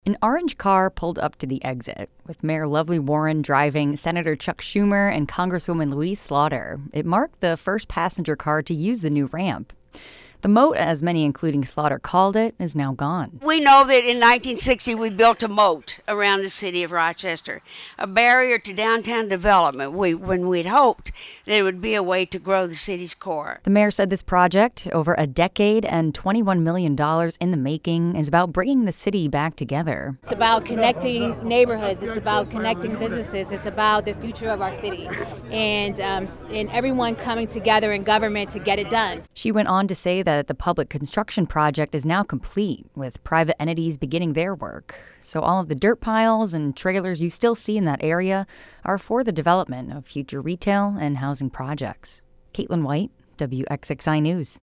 An orange car pulled up to the exit, with Mayor Lovely Warren driving, Senator Chuck Schumer, and Congresswoman Louise Slaughter. It marked the first passenger car to use the new ramp. The moat, as many including Slaughter called it, is now gone. We know that in 1960 we built a moat around the city of Rochester, a barrier to downtown development when we'd hoped that it would be a way to grow the city's core. The mayor said this project, over a decade and $21 million in the making, is about bringing the city back together. It's about connecting neighborhoods. It's about connecting businesses. It's about the future of our city and everyone coming together in government to get it done. She went on to say that the public construction project is now complete, with private entities beginning their work. So all of the dirt piles and trailers you still see in that area are for the development of future retail and housing projects. Caitlin White, WXXI News.